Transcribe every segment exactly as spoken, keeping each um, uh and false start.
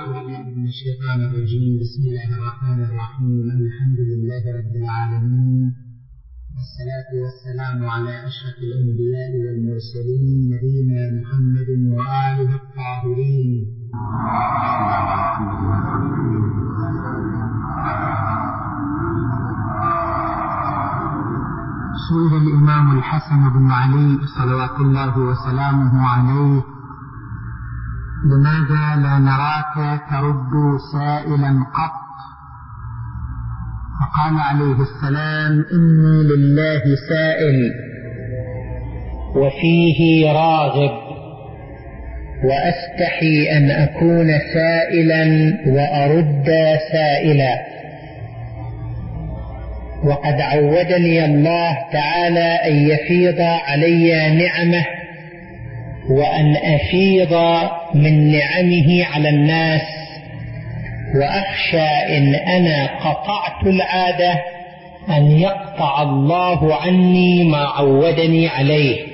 أعوذ بالله من الشيطان الرجيم. بسم الله الرحمن الرحيم. الحمد لله رب العالمين، والصلاة والسلام على أشرف الأنبياء والمرسلين نبينا محمد وآله الطاهرين. سئل الإمام الحسن بن علي صلوات الله وسلامه عليه: لماذا لا نراك ترد سائلا قط؟ فقال عليه السلام: إني لله سائل وفيه راغب، وأستحي أن أكون سائلا وأرد سائلا، وقد عودني الله تعالى أن يفيض علي نعمه وأن أفيض من نعمه على الناس، وأخشى إن أنا قطعت العادة أن يقطع الله عني ما عودني عليه.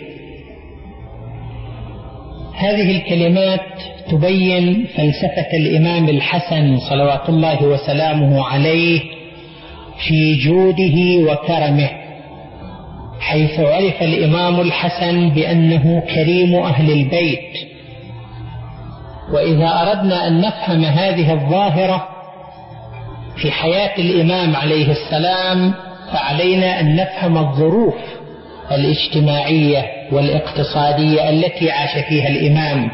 هذه الكلمات تبين فلسفة الإمام الحسن صلوات الله وسلامه عليه في جوده وكرمه، حيث عرف الإمام الحسن بأنه كريم أهل البيت. وإذا أردنا أن نفهم هذه الظاهرة في حياة الإمام عليه السلام فعلينا أن نفهم الظروف الاجتماعية والاقتصادية التي عاش فيها الإمام.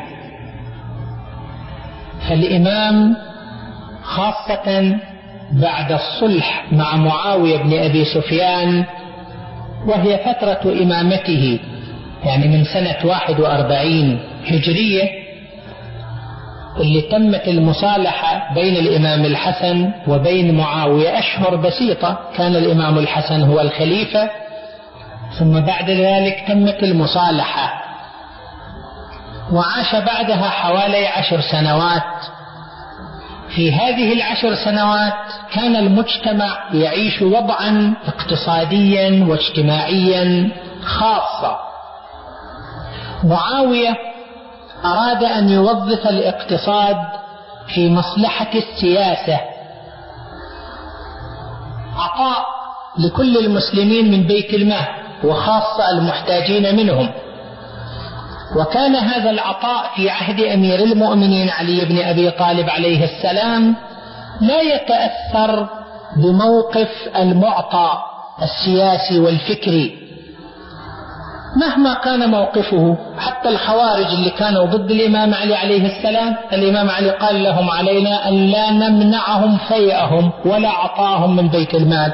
فالإمام خاصة بعد الصلح مع معاوية بن أبي سفيان، وهي فترة إمامته يعني من سنة واحد وأربعين هجرية، اللي تمت المصالحة بين الإمام الحسن وبين معاوية أشهر بسيطة. كان الإمام الحسن هو الخليفة، ثم بعد ذلك تمت المصالحة، وعاش بعدها حوالي عشر سنوات. في هذه العشر سنوات كان المجتمع يعيش وضعا اقتصاديا واجتماعيا خاصا. معاوية أراد أن يوظف الاقتصاد في مصلحة السياسة، عطاء لكل المسلمين من بيت المال وخاصة المحتاجين منهم. وكان هذا العطاء في عهد أمير المؤمنين علي بن أبي طالب عليه السلام لا يتأثر بموقف المعطى السياسي والفكري مهما كان موقفه. حتى الخوارج اللي كانوا ضد الإمام علي عليه السلام، الإمام علي قال لهم: علينا أن لا نمنعهم فيئهم ولا عطاهم من بيت المال.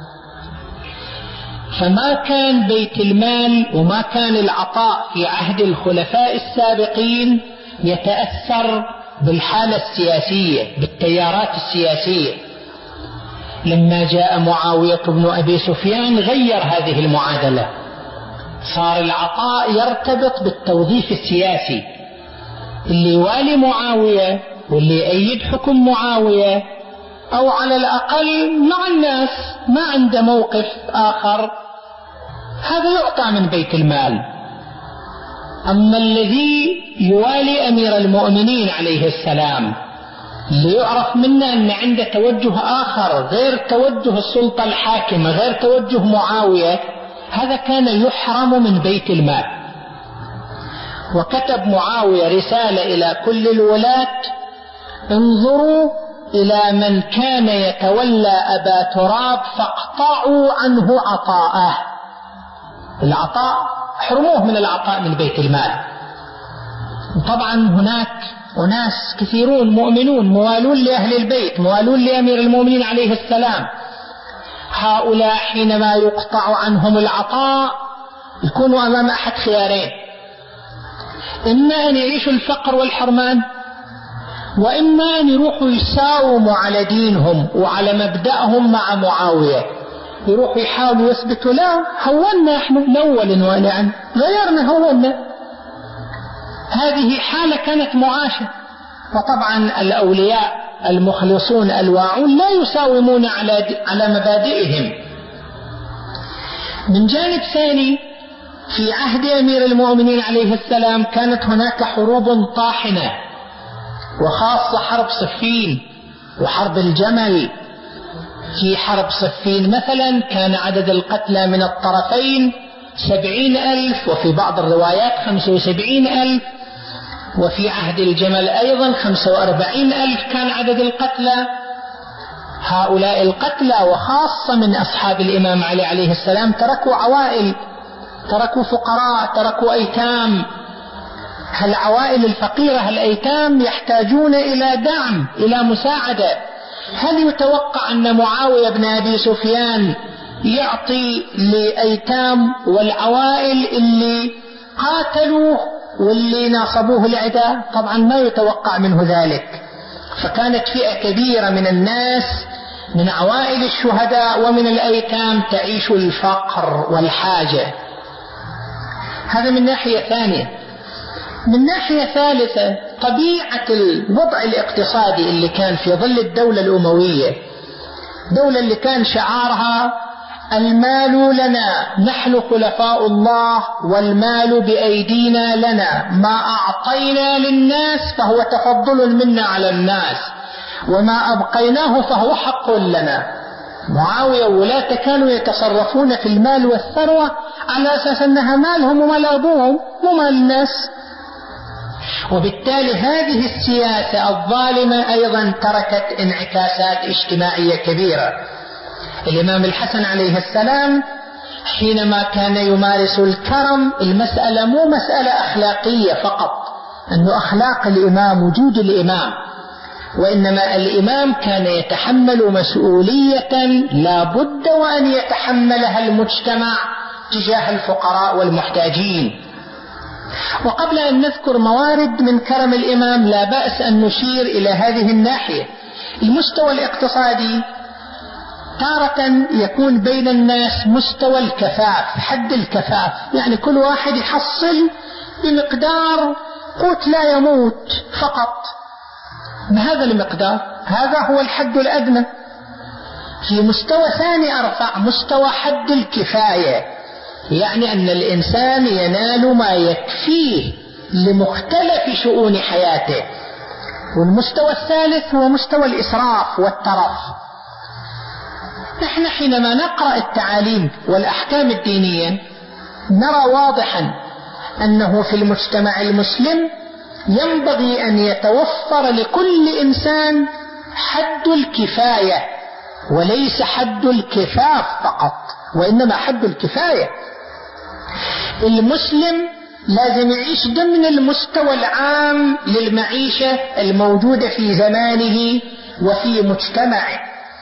فما كان بيت المال وما كان العطاء في عهد الخلفاء السابقين يتأثر بالحالة السياسية بالتيارات السياسية. لما جاء معاوية بن أبي سفيان غير هذه المعادلة، صار العطاء يرتبط بالتوظيف السياسي. اللي يوالي معاوية واللي يأيد حكم معاوية أو على الأقل مع الناس ما عنده موقف آخر، هذا يعطى من بيت المال. أما الذي يوالي أمير المؤمنين عليه السلام ليعرف منا أن عنده توجه آخر غير توجه السلطة الحاكمة، غير توجه معاوية، هذا كان يحرم من بيت المال. وكتب معاوية رسالة إلى كل الولاة: انظروا إلى من كان يتولى أبا تراب فاقطعوا عنه عطاءه. العطاء حرموه من العطاء من بيت المال. وطبعا هناك أناس كثيرون مؤمنون موالون لأهل البيت، موالون لأمير المؤمنين عليه السلام. هؤلاء حينما يقطع عنهم العطاء يكونوا أمام أحد خيارين: إما أن يعيشوا الفقر والحرمان، وإما أن يروحوا يساوموا على دينهم وعلى مبدأهم مع معاوية، يروحوا يحاولوا يثبتوا: لا هونا احنا نول ونعم غيرنا هونا. هذه حالة كانت معاشة. وطبعا الأولياء المخلصون الواعون لا يساومون على على مبادئهم. من جانب ثاني، في عهد أمير المؤمنين عليه السلام كانت هناك حروب طاحنة وخاصة حرب صفين وحرب الجمل. في حرب صفين مثلا كان عدد القتلى من الطرفين سبعين ألف، وفي بعض الروايات خمسة وسبعين ألف، وفي عهد الجمل أيضا خمسة وأربعين ألف كان عدد القتلى. هؤلاء القتلى وخاصة من أصحاب الإمام علي عليه السلام تركوا عوائل، تركوا فقراء، تركوا أيتام. هالعوائل الفقيرة هالأيتام يحتاجون إلى دعم، إلى مساعدة. هل يتوقع أن معاوية بن أبي سفيان يعطي لأيتام والعوائل اللي قاتلوه واللي ناصبوه الأعداء؟ طبعا ما يتوقع منه ذلك. فكانت فئة كبيرة من الناس من عوائل الشهداء ومن الأيتام تعيش الفقر والحاجة. هذا من ناحية ثانية. من ناحية ثالثة، طبيعة الوضع الاقتصادي اللي كان في ظل الدولة الأموية، دولة اللي كان شعارها المال لنا، نحن خلفاء الله والمال بأيدينا لنا، ما أعطينا للناس فهو تفضل منا على الناس، وما أبقيناه فهو حق لنا. معاوية وولاته كانوا يتصرفون في المال والثروة على أساس أنها مالهم ومال أبوهم ومال الناس. وبالتالي هذه السياسة الظالمة أيضا تركت انعكاسات اجتماعية كبيرة. الإمام الحسن عليه السلام حينما كان يمارس الكرم، المسألة مو مسألة أخلاقية فقط، أنه أخلاق الإمام وجود الإمام، وإنما الإمام كان يتحمل مسؤولية لا بد وأن يتحملها المجتمع تجاه الفقراء والمحتاجين. وقبل أن نذكر موارد من كرم الإمام لا بأس أن نشير إلى هذه الناحية. المستوى الاقتصادي تارة يكون بين الناس مستوى الكفاف، حد الكفاف، يعني كل واحد يحصل بمقدار قوت لا يموت فقط، بهذا المقدار، هذا هو الحد الأدنى. في مستوى ثاني أرفع، مستوى حد الكفاية، يعني أن الإنسان ينال ما يكفيه لمختلف شؤون حياته. والمستوى الثالث هو مستوى الإسراف والترف. نحن حينما نقرأ التعاليم والأحكام الدينية نرى واضحا أنه في المجتمع المسلم ينبغي أن يتوفر لكل إنسان حد الكفاية، وليس حد الكفاف فقط، وإنما حد الكفاية. المسلم لازم يعيش ضمن المستوى العام للمعيشة الموجودة في زمانه وفي مجتمعه.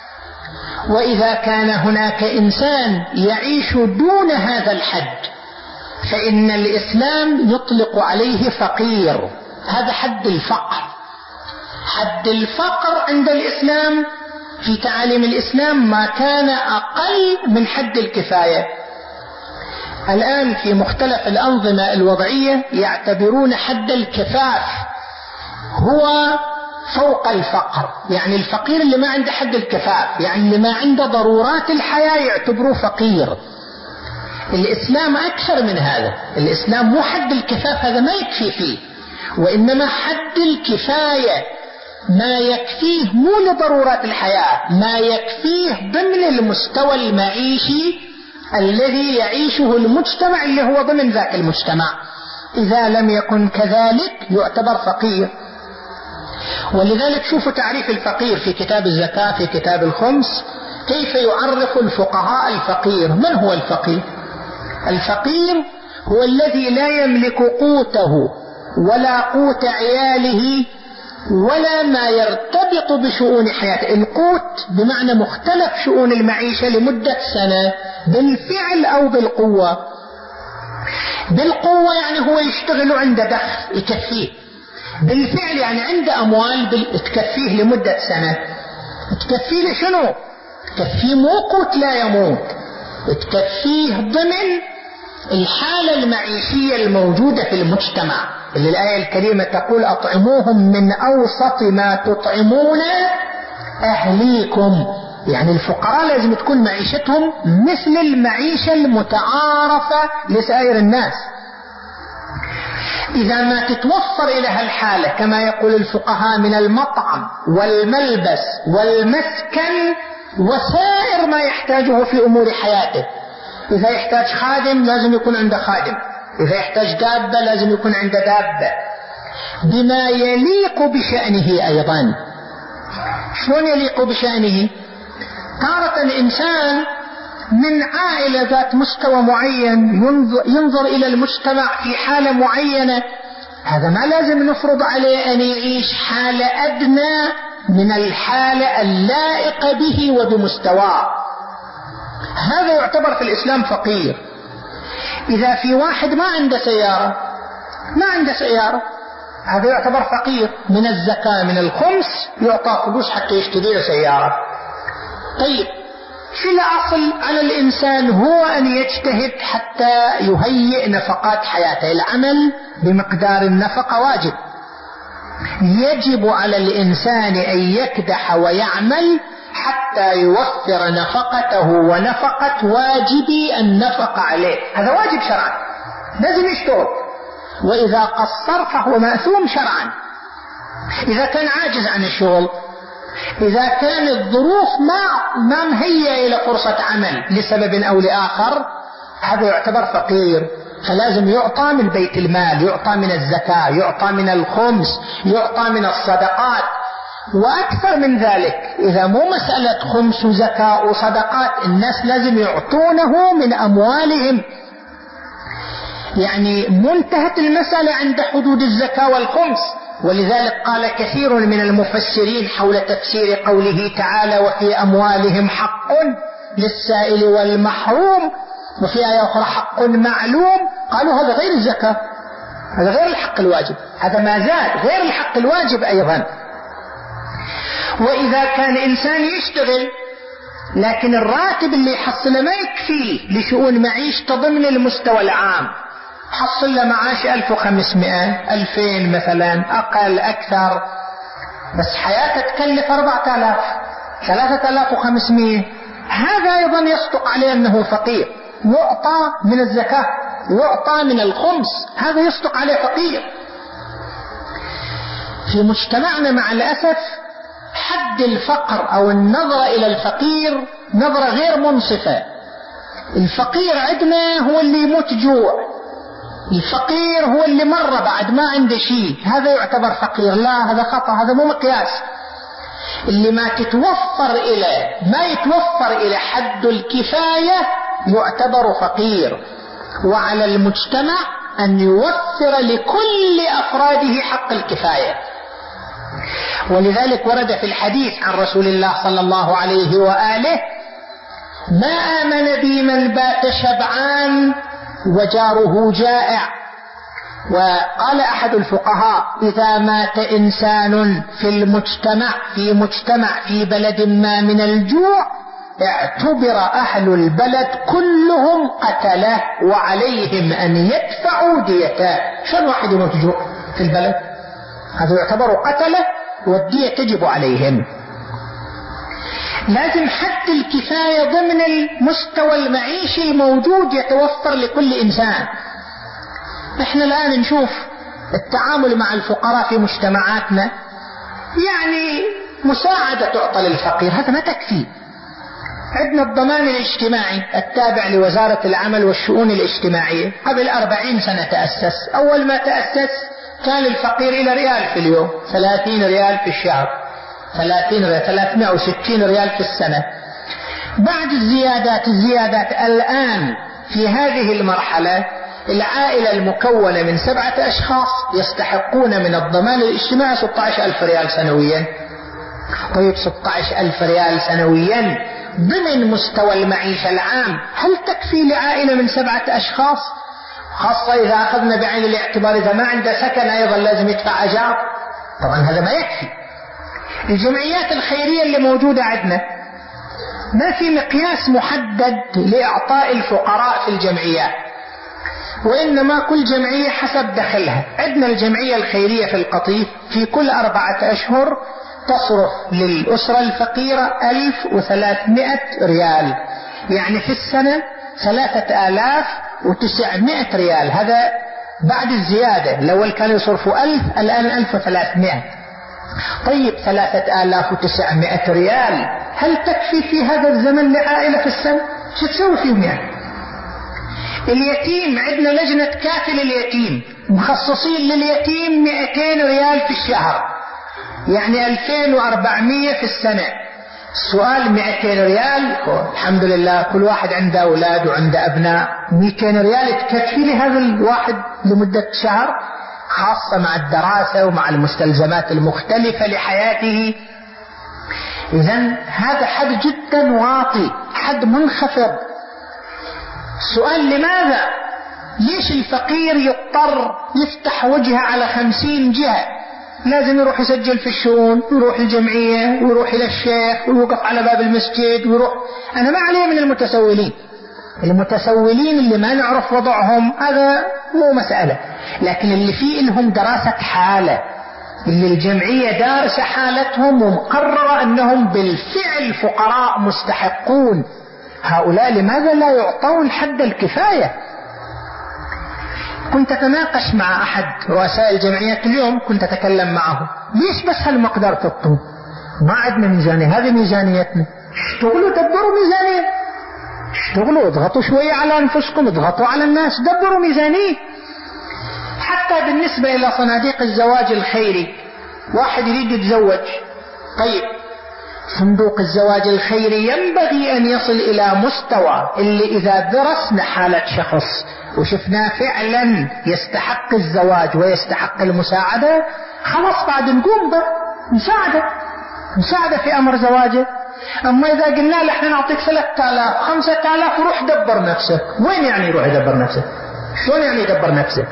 وإذا كان هناك إنسان يعيش دون هذا الحد فإن الإسلام يطلق عليه فقير. هذا حد الفقر. حد الفقر عند الإسلام في تعاليم الإسلام ما كان أقل من حد الكفاية. الآن في مختلف الأنظمة الوضعية يعتبرون حد الكفاف هو فوق الفقر، يعني الفقير اللي ما عنده حد الكفاف، يعني اللي ما عنده ضرورات الحياة يعتبروه فقير. الإسلام أكثر من هذا. الإسلام مو حد الكفاف، هذا ما يكفي فيه، وإنما حد الكفاية، ما يكفيه مو لضرورات الحياة، ما يكفيه ضمن المستوى المعيشي الذي يعيشه المجتمع اللي هو ضمن ذاك المجتمع. إذا لم يكن كذلك يعتبر فقير. ولذلك شوفوا تعريف الفقير في كتاب الزكاة، في كتاب الخمس، كيف يعرف الفقهاء الفقير. من هو الفقير؟ الفقير هو الذي لا يملك قوته ولا قوت عياله ولا ما يرتبط بشؤون حياته. القوت بمعنى مختلف شؤون المعيشة لمدة سنة بالفعل أو بالقوة. بالقوة يعني هو يشتغل عنده دخل يكفيه، بالفعل يعني عنده أموال تكفيه لمدة سنة. تكفيه لشنو؟ تكفيه مو قوت لا يموت، تكفيه ضمن الحالة المعيشية الموجودة في المجتمع، اللي الآية الكريمة تقول أطعموهم من أوسط ما تطعمون أهليكم. يعني الفقراء لازم تكون معيشتهم مثل المعيشة المتعارفة لسائر الناس. إذا ما تتوفر إلى هالحالة كما يقول الفقهاء من المطعم والملبس والمسكن وسائر ما يحتاجه في أمور حياته، إذا يحتاج خادم لازم يكون عنده خادم، إذا يحتاج دابة لازم يكون عنده دابة بما يليق بشأنه أيضا. شلون يليق بشأنه؟ تارة الإنسان من عائلة ذات مستوى معين ينظر, ينظر إلى المجتمع في حالة معينة، هذا ما لازم نفرض عليه أن يعيش حالة أدنى من الحالة اللائقة به وبمستواه. هذا يعتبر في الإسلام فقير. إذا في واحد ما عنده سيارة ما عنده سيارة هذا يعتبر فقير، من الزكاة من الخمس يعطى فلوس حتى يشتري له سيارة. طيب في الأصل على الإنسان هو أن يجتهد حتى يهيئ نفقات حياته، العمل بمقدار النفقة واجب، يجب على الإنسان أن يكدح ويعمل حتى يوفر نفقته ونفقة واجبي النفقة عليه، هذا واجب شرعا لازم يشتغل، وإذا قصر فهو مأثوم شرعا. إذا كان عاجز عن الشغل، إذا كان الظروف ما ما مهيئة إلى فرصة عمل لسبب أو لآخر، هذا يعتبر فقير، فلازم يعطى من بيت المال، يعطى من الزكاة، يعطى من الخمس، يعطى من الصدقات. وأكثر من ذلك، إذا مو مسألة خمس وزكاة وصدقات، الناس لازم يعطونه من أموالهم، يعني منتهت المسألة عند حدود الزكاة والخمس. ولذلك قال كثير من المفسرين حول تفسير قوله تعالى وفي أموالهم حق للسائل والمحروم، وفي آية أخرى حق معلوم، قالوا هذا غير الزكاة، هذا غير الحق الواجب، هذا ما زاد غير الحق الواجب أيضا. وإذا كان إنسان يشتغل لكن الراتب اللي يحصله ما يكفيه لشؤون معيشته ضمن المستوى العام، حصل له معاش ألف وخمسمائة ألفين مثلا، أقل أكثر، بس حياته تكلف أربعة آلاف ثلاثة آلاف وخمسمائة، هذا أيضا يصدق عليه أنه فقير، يعطى من الزكاة، يعطى من الخمس، هذا يصدق عليه فقير. في مجتمعنا مع الأسف حد الفقر أو النظرة إلى الفقير نظرة غير منصفة. الفقير عندنا هو اللي يموت جوع، الفقير هو اللي مر بعد ما عنده شيء هذا يعتبر فقير، لا هذا خطأ، هذا مو مقياس. اللي ما تتوفر إلى ما يتوفر إلى حد الكفاية يعتبر فقير، وعلى المجتمع أن يوفر لكل أفراده حق الكفاية. ولذلك ورد في الحديث عن رسول الله صلى الله عليه وآله ما آمن بي من بات شبعان وجاره جائع. وقال أحد الفقهاء إذا مات إنسان في المجتمع في مجتمع في بلد ما من الجوع اعتبر أهل البلد كلهم قتله وعليهم أن يدفعوا ديته. شلون واحد يموت جوع في البلد؟ هذا يعتبر قتله والدية تجب عليهم. لازم حد الكفاية ضمن المستوى المعيشي الموجود يتوفر لكل إنسان. احنا الآن نشوف التعامل مع الفقراء في مجتمعاتنا، يعني مساعدة تعطى للفقير هذا ما تكفي. عندنا الضمان الاجتماعي التابع لوزارة العمل والشؤون الاجتماعية، قبل أربعين سنة تأسس. أول ما تأسس كان الفقير إلى ريال في اليوم، ثلاثين ريال في الشهر، ثلاثين ريال، ثلاثمائة وستين ريال في السنة. بعد الزيادات الزيادات الآن في هذه المرحلة العائلة المكونة من سبعة أشخاص يستحقون من الضمان الاجتماعي ستة عشر ألف ريال سنويا. طيب ستة عشر ألف ريال سنويا ضمن مستوى المعيشة العام هل تكفي لعائلة من سبعة أشخاص؟ خاصة إذا أخذنا بعين الاعتبار إذا ما عنده سكن أيضا لازم يدفع أجار، طبعا هذا ما يكفي. الجمعيات الخيرية اللي موجودة عندنا ما في مقياس محدد لإعطاء الفقراء في الجمعيات، وإنما كل جمعية حسب دخلها. عندنا الجمعية الخيرية في القطيف في كل أربعة أشهر تصرف للأسرة الفقيرة ألف وثلاثمائة ريال، يعني في السنة ثلاثة آلاف وتسعمائة ريال. هذا بعد الزيادة. الأول كانوا يصرفوا ألف، الآن ألف وثلاثمائة. طيب ثلاثة آلاف وتسعمائة ريال هل تكفي في هذا الزمن لعائلة في السنة؟ شو تسوي فيهم يعني؟ اليتيم عندنا لجنة كافل اليتيم مخصصين لليتيم مئتين ريال في الشهر، يعني ألفين وأربعمائة في السنة. السؤال مئتين ريال، الحمد لله كل واحد عنده أولاد وعنده أبناء، مئتين ريال تكفي لهذا الواحد لمدة شهر، خاصة مع الدراسة ومع المستلزمات المختلفة لحياته. إذن هذا حد جدا واطي، حد منخفض. السؤال لماذا؟ ليش الفقير يضطر يفتح وجهه على خمسين جهة؟ لازم يروح يسجل في الشؤون، ويروح الجمعية، ويروح إلى الشيخ، ويوقف على باب المسجد، ويروح. أنا ما عليه من المتسولين، المتسولين اللي ما نعرف وضعهم هذا مو مسألة، لكن اللي فيه لهم دراسة حالة، اللي الجمعية دارسة حالتهم ومقررة أنهم بالفعل فقراء مستحقون، هؤلاء لماذا لا يعطون حد الكفاية؟ كنت أتناقش مع أحد رؤساء الجمعيات اليوم، كنت أتكلم معه، ليش بس هالمقدار تطلب؟ ما عندنا ميزانية، هذه ميزانيتنا. اشتغلوا دبروا ميزانية، اشتغلوا اضغطوا شوية على أنفسكم، اضغطوا على الناس، دبروا ميزانية. حتى بالنسبة إلى صناديق الزواج الخيري، واحد يريد يتزوج، طيب صندوق الزواج الخيري ينبغي أن يصل إلى مستوى اللي إذا درسنا حالة شخص وشفناه فعلا يستحق الزواج ويستحق المساعدة، خلاص بعد نقوم به نساعده نساعده في أمر زواجه. أما إذا قلنا له احنا نعطيك ثلاثة آلاف خمسة آلاف وروح دبر نفسك، وين يعني يروح يدبر نفسه؟ شلون يعني يدبر نفسه؟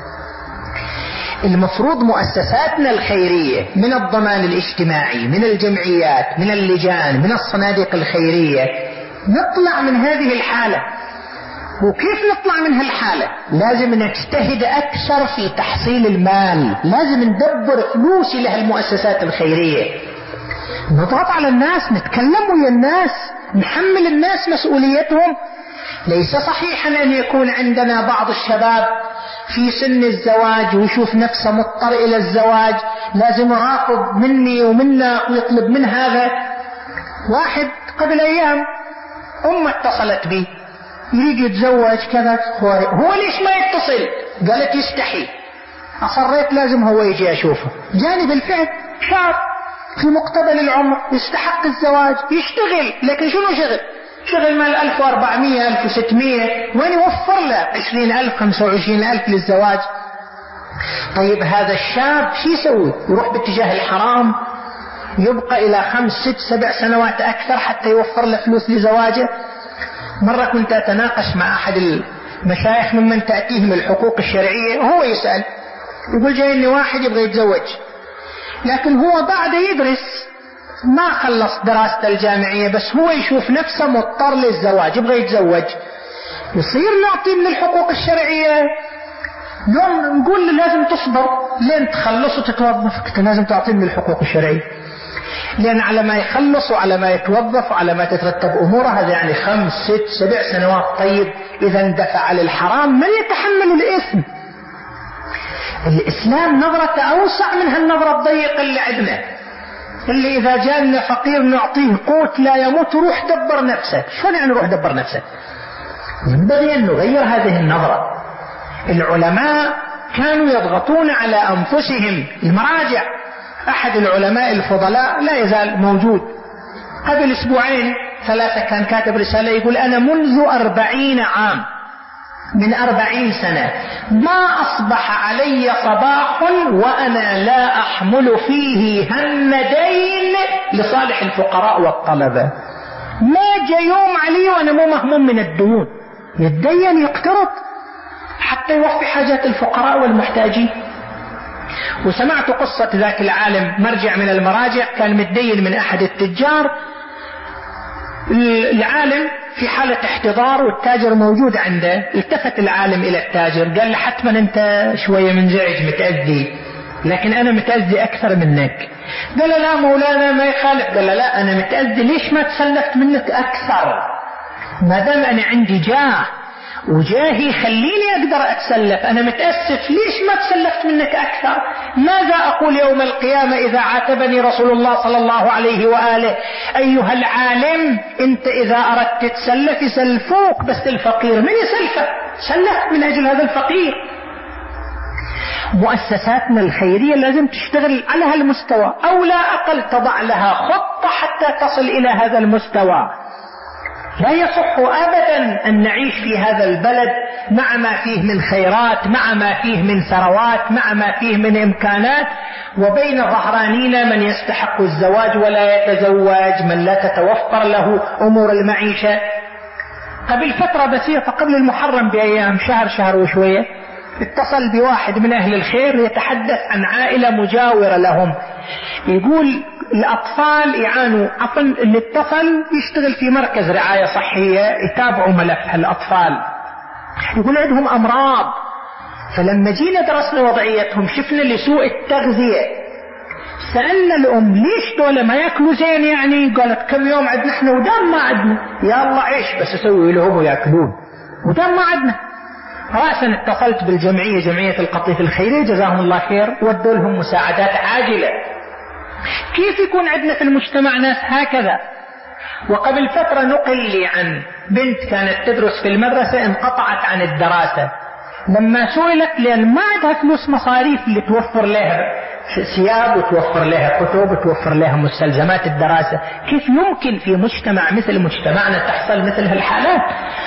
المفروض مؤسساتنا الخيرية من الضمان الاجتماعي، من الجمعيات، من اللجان، من الصناديق الخيرية، نطلع من هذه الحالة. وكيف نطلع من هالحالة؟ لازم نجتهد أكثر في تحصيل المال، لازم ندبر فلوس لها المؤسسات الخيرية، نضغط على الناس، نتكلم ويا الناس، نحمل الناس مسؤوليتهم. ليس صحيحا أن يكون عندنا بعض الشباب في سن الزواج ويشوف نفسه مضطر إلى الزواج، لازم يراقب مني ومنا ويطلب من هذا. واحد قبل أيام أمه اتصلت بي يريد يتزوج كذا، هو ليش ما يتصل؟ قالت يستحي. أصريت لازم هو يجي أشوفه، جاني بالفعل شاب في مقتبل العمر يستحق الزواج، يشتغل، لكن شنو شغل؟ شغل مال ألف وأربعمائة ألف وستمائة، وين يوفر له عشرين ألف خمسة وعشرين ألف للزواج؟ طيب هذا الشاب شو يسوي؟ يروح باتجاه الحرام، يبقى إلى خمس ست سبع سنوات أكثر حتى يوفر له فلوس لزواجه. مرة كنت أتناقش مع أحد المشايخ ممن تأتيهم الحقوق الشرعية، وهو يسأل يقول جايني واحد يبغى يتزوج، لكن هو بعد يدرس ما خلص دراسته الجامعية، بس هو يشوف نفسه مضطر للزواج، يبغى يتزوج. يصير نعطيه من الحقوق الشرعية؟ يوم نقول له لازم تصبر لين تخلص وتتوظف، لازم تعطيه من الحقوق الشرعية، لأن على ما يخلص وعلى ما يتوظف وعلى ما تترتب أموره هذا يعني خمس ست سبع سنوات. طيب إذا اندفع للحرام من يتحمل الإثم؟ الإسلام نظرة أوسع من هالنظرة الضيقة اللي عندنا، اللي إذا جاءنا فقير نعطيه قوت لا يموت، روح دبر نفسك. شلون يعني روح دبر نفسك؟ ينبغي أن نغير هذه النظرة. العلماء كانوا يضغطون على أنفسهم. المراجع، أحد العلماء الفضلاء لا يزال موجود، قبل أسبوعين ثلاثة كان كاتب رسالة يقول أنا منذ أربعين عام، من أربعين سنة ما أصبح علي صباح وأنا لا أحمل فيه هم دين لصالح الفقراء والطلبة. ما جاء يوم علي وأنا مو مهموم من الديون، يتدين يقترض حتى يوفي حاجات الفقراء والمحتاجين. وسمعت قصة ذاك العالم مرجع من المراجع كان متدين من أحد التجار، العالم في حالة احتضار والتاجر موجود عنده، التفت العالم إلى التاجر قال له حتما أنت شوية منزعج متأذي، لكن أنا متأذي أكثر منك. قال له لا مولانا ما يخالف. قال له لا أنا متأذي، ليش ما تسلفت منك أكثر؟ ما دام أنا عندي جاه وجاهي خليني أقدر أتسلف، أنا متأسف ليش ما تسلفت منك أكثر؟ ماذا أقول يوم القيامة إذا عاتبني رسول الله صلى الله عليه وآله أيها العالم أنت إذا أردت تتسلف يسلفوك بس الفقير من يسلفك؟ سلفت من أجل هذا الفقير. مؤسساتنا الخيرية لازم تشتغل على هالمستوى، أو لا أقل تضع لها خطة حتى تصل إلى هذا المستوى. لا يصح أبدا أن نعيش في هذا البلد مع ما فيه من خيرات، مع ما فيه من ثروات، مع ما فيه من إمكانات، وبين ظهرانينا من يستحق الزواج ولا يتزوج، من لا تتوفر له أمور المعيشة. قبل فترة بسيطة قبل المحرم بأيام، شهر شهر وشوية، اتصل بواحد من أهل الخير يتحدث عن عائلة مجاورة لهم، يقول الأطفال يعانوا. عفوا اللي اتصل يشتغل في مركز رعاية صحية يتابعوا ملف هالأطفال، يقول عندهم أمراض. فلما جينا درسنا وضعيتهم شفنا لسوء التغذية، سألنا الأم ليش دولة ما يأكلوا زين يعني؟ قالت كم يوم عندنا احنا ودام ما عندنا. يا الله عيش بس اسوي لهم ويأكلون ودام ما عندنا. رأسا اتصلت بالجمعية، جمعية القطيف الخيرية، جزاهم الله خير، ودوا لهم مساعدات عاجلة. كيف يكون عندنا في المجتمع ناس هكذا؟ وقبل فترة نقل لي عن بنت كانت تدرس في المدرسة انقطعت عن الدراسة، لما سئلت لأن ما عندها فلوس مصاريف اللي توفر لها ثياب وتوفر لها كتب وتوفر لها مستلزمات الدراسة، كيف يمكن في مجتمع مثل مجتمعنا تحصل مثل هالحالات؟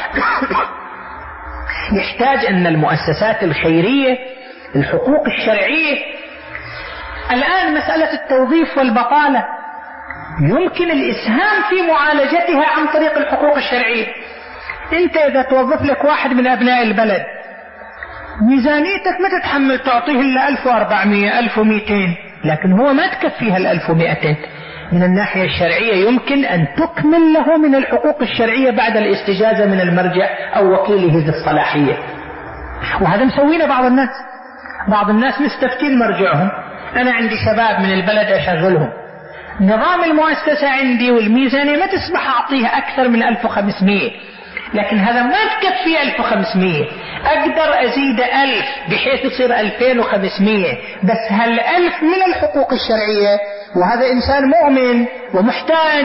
يحتاج أن المؤسسات الخيرية، الحقوق الشرعية، الآن مسألة التوظيف والبطالة يمكن الإسهام في معالجتها عن طريق الحقوق الشرعية. أنت إذا توظف لك واحد من أبناء البلد ميزانيتك ما تتحمل تعطيه إلا ألف وأربعمائة ألف ومئتين، لكن هو ما تكفيها الألف ومئتين. من الناحية الشرعية يمكن أن تكمل له من الحقوق الشرعية بعد الاستجازة من المرجع أو وكيله ذي الصلاحية. وهذا مسوينا بعض الناس. بعض الناس مستفتين مرجعهم، أنا عندي شباب من البلد أشغلهم، نظام المؤسسة عندي والميزانية ما تسمح أعطيه أكثر من ألف وخمسمائة، لكن هذا ما تكفي ألف وخمسمائة، أقدر أزيد ألف بحيث يصير ألفين وخمسمائة، بس هالألف من الحقوق الشرعية، وهذا إنسان مؤمن ومحتاج.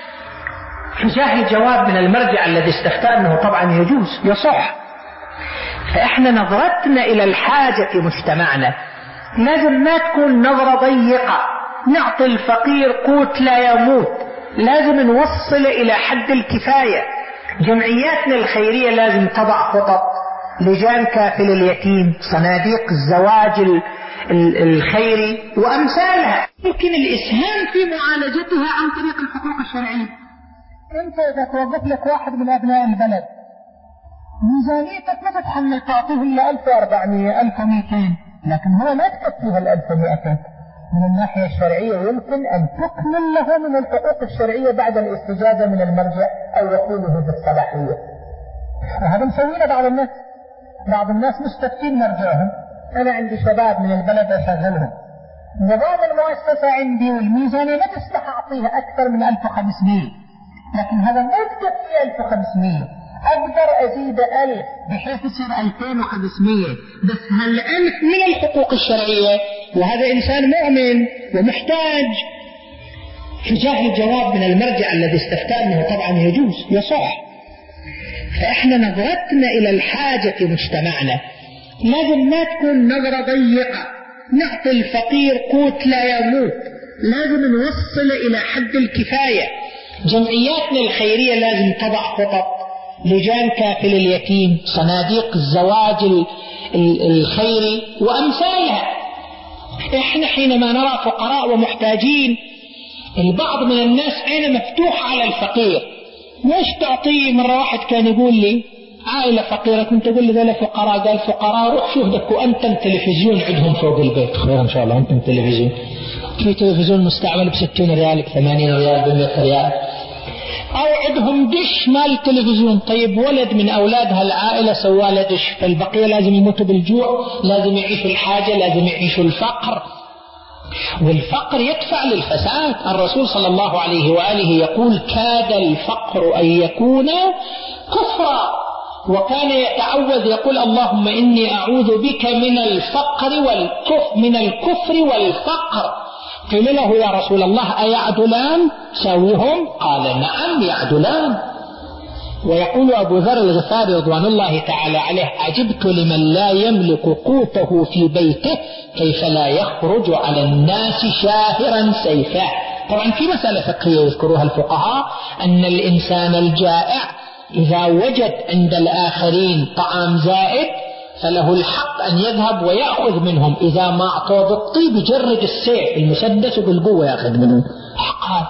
جاء الجواب من المرجع الذي استفتى أنه طبعا يجوز يصح. فإحنا نظرتنا إلى الحاجة في مجتمعنا لازم ما تكون نظرة ضيقة، نعطي الفقير قوت لا يموت، لازم نوصل إلى حد الكفاية. جمعياتنا الخيرية لازم تضع خطط، لجان كافل اليتيم، صناديق الزواج الخيري وأمثالها، يمكن الإسهام في معالجتها عن طريق الحقوق الشرعية. أنت إذا توظف لك واحد من أبناء البلد ميزانيتك ما تتحمل تعطيه إلا ألف وأربعمائة ألف ومئتين، لكن هو ما تكفيها الألف ومئتين. من الناحية الشرعية يمكن أن تكمل له من الحقوق الشرعية بعد الاستجازة من المرجع أو وكيله ذي الصلاحية. وهذا مسوينا بعض الناس. بعض الناس مستفتين مرجعهم، أنا عندي شباب من البلد أشغلهم، نظام المؤسسة عندي والميزانية ما تسمح أعطيها أكثر من ألف وخمسمائة، لكن هذا ما تكفي ألف وخمسمائة، أقدر أزيد ألف بحيث يصير ألفين وخمسمائة، بس هالألف من الحقوق الشرعية، وهذا إنسان مؤمن ومحتاج. فجاء الجواب من المرجع الذي استفتى أنه طبعا يجوز يصح. فإحنا نظرتنا إلى الحاجة في مجتمعنا لازم ما تكون نظرة ضيقة، نعطي الفقير قوت لا يموت، لازم نوصل إلى حد الكفاية. جمعياتنا الخيرية لازم تضع خطط، لجان كافل اليتيم، صناديق الزواج الخيري وأمثالها. إحنا حينما نرى فقراء ومحتاجين، البعض من الناس عين مفتوح على الفقير، ليش تعطيه؟ مرة واحد كان يقول لي عائلة فقيرة، كنت أقول لي ذلك فقراء، قال فقراء روح شوف دك وأنتم تلفزيون عندهم فوق البيت. خير إن شاء الله، أنتم تلفزيون، في تلفزيون مستعمل بستين ريال بثمانين ريال بمئة ريال، أو عندهم دش مال تلفزيون. طيب ولد من أولاد هالعائلة سوى دش، فالبقية لازم يموتوا بالجوع، لازم يعيشوا الحاجة، لازم يعيشوا الفقر، والفقر يدفع للفساد. الرسول صلى الله عليه وآله يقول كاد الفقر أن يكون كفرا. وكان يتعوذ يقول اللهم إني أعوذ بك من الفقر والكفر من الكفر والفقر. قيل له يا رسول الله أيعدلان ساويهم؟ قال نعم يعدلان. ويقول أبو ذر الغفاري رضوان الله تعالى عليه عجبت لمن لا يملك قوته في بيته كيف لا يخرج على الناس شاهرا سيفه. طبعا في مسألة فقهية يذكرها الفقهاء أن الإنسان الجائع إذا وجد عند الآخرين طعام زائد فله الحق أن يذهب ويأخذ منهم، إذا ما أعطوه بالطيب يجرد السيف المسدس بالقوة يأخذ منهم. حق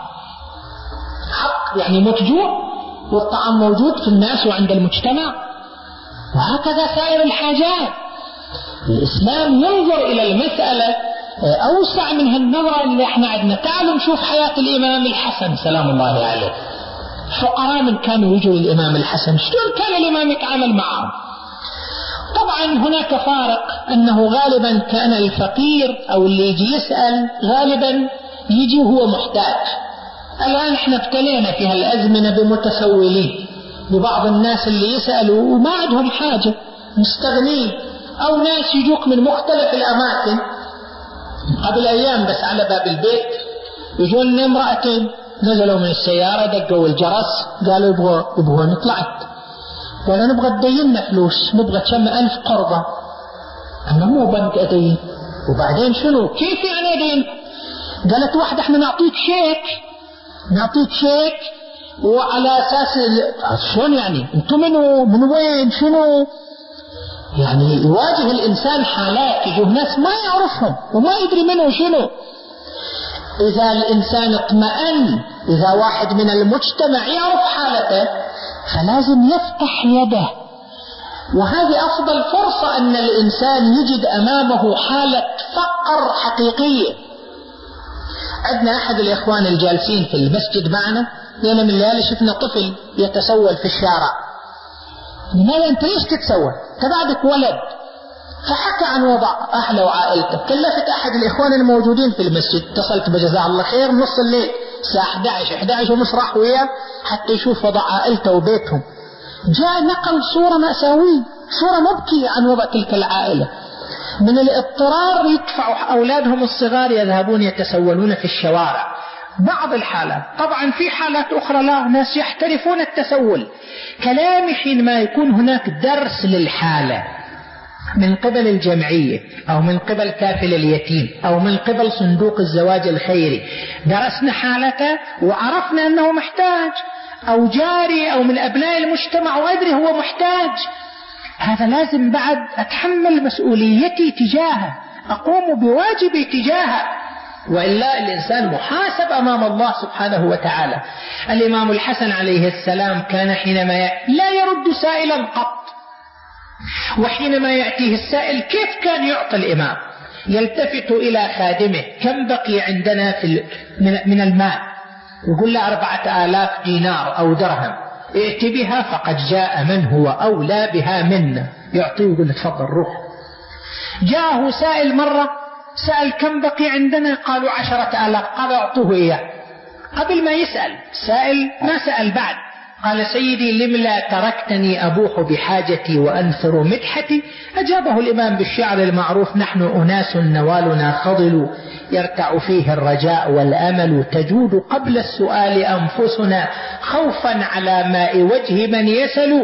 حق يعني متجوع والطعام موجود في الناس وعند المجتمع. وهكذا سائر الحاجات. الإسلام ينظر إلى المسألة أوسع من هالنظرة اللي احنا عندنا. تعالوا نشوف حياة الإمام الحسن سلام الله عليه. فقراء من كانوا يجوا للإمام الحسن شلون كان الإمام يتعامل معهم؟ طبعا هناك فارق أنه غالبا كان الفقير أو اللي يجي يسأل غالبا يجي وهو محتاج. الآن احنا ابتلينا في هالأزمنة بمتسولين، ببعض الناس اللي يسألوا وما عندهم حاجة مستغنين، أو ناس يجوك من مختلف الأماكن. قبل أيام بس على باب البيت يجون امرأتين نزلوا من السيارة دقوا الجرس قالوا يبغوا يبغوا نطلعت. قالوا نبغى تديننا فلوس، نبغى كم ألف قرضة. أنا مو بنك أدين. وبعدين شنو؟ كيف يعني أدين؟ قالت واحدة احنا نعطيك شيك نعطيك شيك وعلى أساس شلون يعني انتم منو من وين شنو؟ يعني يواجه الإنسان حالات يجوه ناس ما يعرفهم وما يدري منه شنو. إذا الإنسان اطمئن، إذا واحد من المجتمع يعرف حالته فلازم يفتح يده. وهذه أفضل فرصة أن الإنسان يجد أمامه حالة فقر حقيقية. عندنا أحد الإخوان الجالسين في المسجد معنا لأن من الليالي شفنا طفل يتسول في الشارع. لماذا أنت ليش تتسول؟ تبعدك ولد. فحكى عن وضع أهله وعائلته. كلفت أحد الإخوان الموجودين في المسجد، اتصلت بجزاه الله خير نص الليل الساعة أحد عشر أحد عشر ونص راح وياه حتى يشوف وضع عائلته وبيتهم. جاء نقل صورة مأساوية، صورة مبكية عن وضع تلك العائلة. من الاضطرار يدفعوا أولادهم الصغار يذهبون يتسولون في الشوارع. بعض الحالات، طبعا في حالات أخرى لا، ناس يحترفون التسول. كلامي حينما يكون هناك درس للحالة من قبل الجمعية أو من قبل كافل اليتيم أو من قبل صندوق الزواج الخيري، درسنا حالته وعرفنا أنه محتاج، أو جاري أو من أبناء المجتمع وأدري هو محتاج، هذا لازم بعد أتحمل مسؤوليتي تجاهه، أقوم بواجبي تجاهه، وإلا الإنسان محاسب أمام الله سبحانه وتعالى. الإمام الحسن عليه السلام كان حينما لا يرد سائلا قط، وحينما يأتيه السائل كيف كان يعطي الإمام؟ يلتفت إلى خادمه كم بقي عندنا في من الماء، يقول له أربعة آلاف دينار أو درهم، ائت بها فقد جاء من هو أولى بها منا، يعطيه يقول له تفضل روح. جاءه سائل مرة سأل كم بقي عندنا، قالوا عشرة آلاف، قال أعطوه إياه. قبل ما يسأل سائل ما سأل بعد، قال سيدي لم لا تركتني أبوح بحاجتي وأنثر مدحتي؟ أجابه الإمام بالشعر المعروف نحن أناس نوالنا فضل يرتع فيه الرجاء والأمل، تجود قبل السؤال أنفسنا خوفا على ماء وجه من يسل.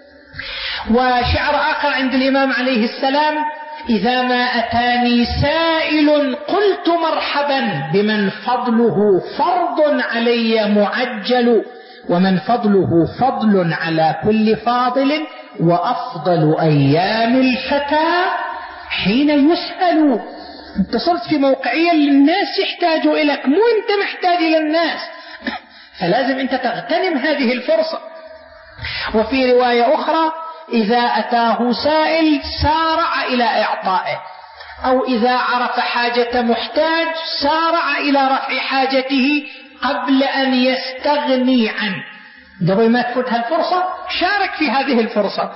وشعر آخر عند الإمام عليه السلام إذا ما أتاني سائل قلت مرحبا بمن فضله فرض علي معجل، ومن فضله فضل على كل فاضل، وأفضل أيام الفتى حين يسأل. انت صرت في موقعية الناس يحتاجوا إليك، مو انت محتاج إلى الناس، فلازم انت تغتنم هذه الفرصة. وفي رواية أخرى إذا أتاه سائل سارع إلى إعطائه، أو إذا عرف حاجة محتاج سارع إلى رفع حاجته قبل أن يستغني عنه. قبل ما تفوت هالفرصة شارك في هذه الفرصة.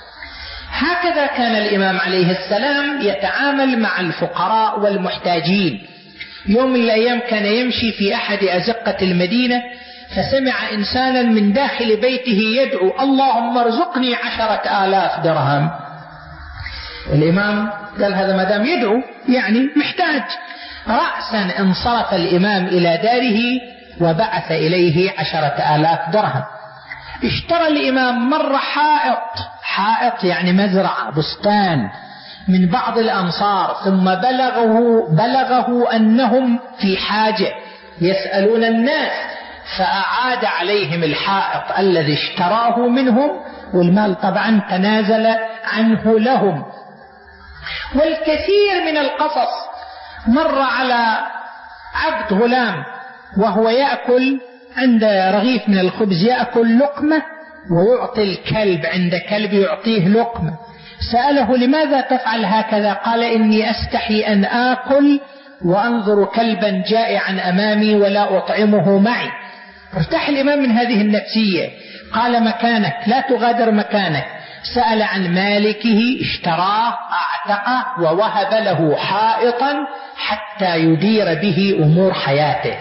هكذا كان الإمام عليه السلام يتعامل مع الفقراء والمحتاجين. يوم من الأيام كان يمشي في أحد أزقة المدينة، فسمع إنسانا من داخل بيته يدعو اللهم ارزقني عشرة آلاف درهم. الإمام قال هذا ما دام يدعو يعني محتاج. رأسا انصرف الإمام إلى داره وبعث إليه عشرة آلاف درهم. اشترى الإمام مرة حائط، حائط يعني مزرعة بستان من بعض الأنصار، ثم بلغه, بلغه أنهم في حاجة يسألون الناس، فأعاد عليهم الحائط الذي اشتراه منهم، والمال طبعا تنازل عنه لهم. والكثير من القصص مر على عبد غلام وهو يأكل عند رغيف من الخبز، يأكل لقمة ويعطي الكلب عند كلب يعطيه لقمة. سأله لماذا تفعل هكذا؟ قال إني أستحي أن آكل وأنظر كلبا جائعا أمامي ولا أطعمه معي. ارتاح الإمام من هذه النفسية، قال مكانك لا تغادر مكانك. سأل عن مالكه، اشتراه أعتقه ووهب له حائطا حتى يدير به أمور حياته.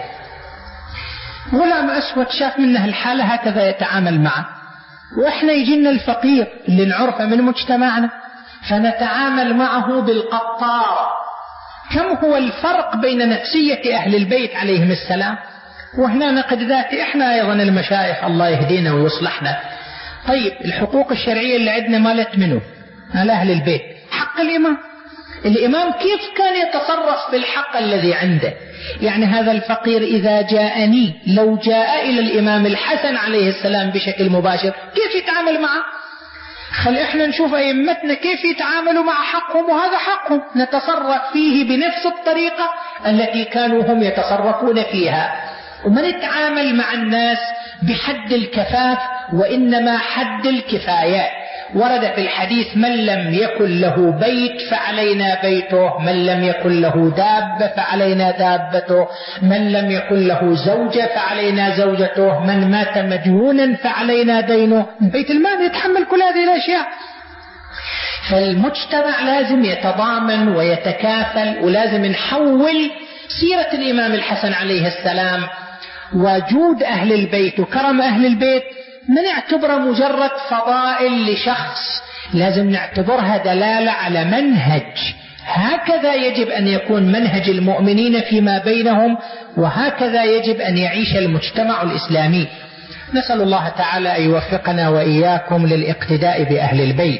غلام أسود شاف منه الحالة هكذا يتعامل معه، وإحنا يجينا الفقير اللي نعرفه من مجتمعنا فنتعامل معه بالقطارة. كم هو الفرق بين نفسية أهل البيت عليهم السلام، وهنا نقد ذاتي إحنا أيضا المشايخ الله يهدينا ويصلحنا. طيب الحقوق الشرعية اللي عندنا مالت منه؟ على أهل البيت. حق الإمام، الإمام كيف كان يتصرف بالحق الذي عنده؟ يعني هذا الفقير إذا جاءني، لو جاء إلى الإمام الحسن عليه السلام بشكل مباشر كيف يتعامل معه؟ خل إحنا نشوف أئمتنا كيف يتعاملوا مع حقهم، وهذا حقهم نتصرف فيه بنفس الطريقة التي كانوا هم يتصرفون فيها، وما نتعامل مع الناس بحد الكفاف وإنما حد الكفاية. ورد في الحديث من لم يكن له بيت فعلينا بيته، من لم يكن له دابة فعلينا دابته، من لم يكن له زوجة فعلينا زوجته، من مات مديونا فعلينا دينه. بيت المال يتحمل كل هذه الأشياء. فالمجتمع لازم يتضامن ويتكافل، ولازم نحول سيرة الإمام الحسن عليه السلام وجود أهل البيت وكرم أهل البيت ما نعتبره مجرد فضائل لشخص، لازم نعتبرها دلالة على منهج. هكذا يجب أن يكون منهج المؤمنين فيما بينهم، وهكذا يجب أن يعيش المجتمع الإسلامي. نسأل الله تعالى أن يوفقنا وإياكم للاقتداء بأهل البيت.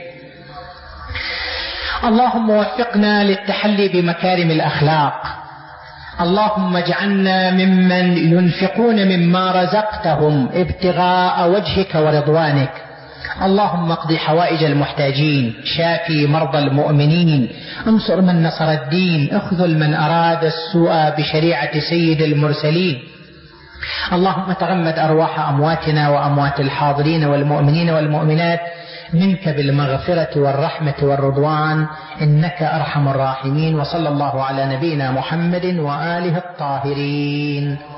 اللهم وفقنا للتحلي بمكارم الأخلاق. اللهم اجعلنا ممن ينفقون مما رزقتهم ابتغاء وجهك ورضوانك. اللهم اقض حوائج المحتاجين، شافي مرضى المؤمنين، انصر من نصر الدين، اخذل من أراد السوء بشريعة سيد المرسلين. اللهم تغمد أرواح أمواتنا وأموات الحاضرين والمؤمنين والمؤمنات منك بالمغفرة والرحمة والرضوان، إنك أرحم الراحمين. وصلى الله على نبينا محمد وآله الطاهرين.